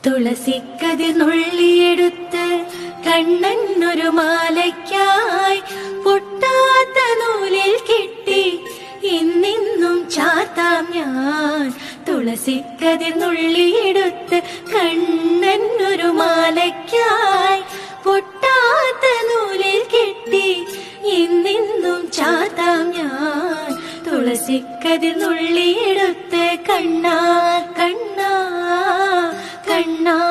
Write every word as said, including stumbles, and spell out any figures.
തുളസിക്കതിർ നുള്ളിയെടുത്ത് കണ്ണനൊരു മാലയ്ക്കായി പൊട്ടാത്ത നൂലിൽ കെട്ടി ഇന്നിന്നും ചാത്താം ഞാൻ. തുളസിക്കതിർ നുള്ളിയെടുത്ത് കണ്ണനൊരു മാലയ്ക്കായി പൊട്ടാത്ത നൂലിൽ കെട്ടി ഇന്നിന്നും ചാത്താം ഞാൻ. തുളസിക്കതിർ നുള്ളിയെടുത്ത് കണ്ണാ കണ്ണാ കണ്ണാ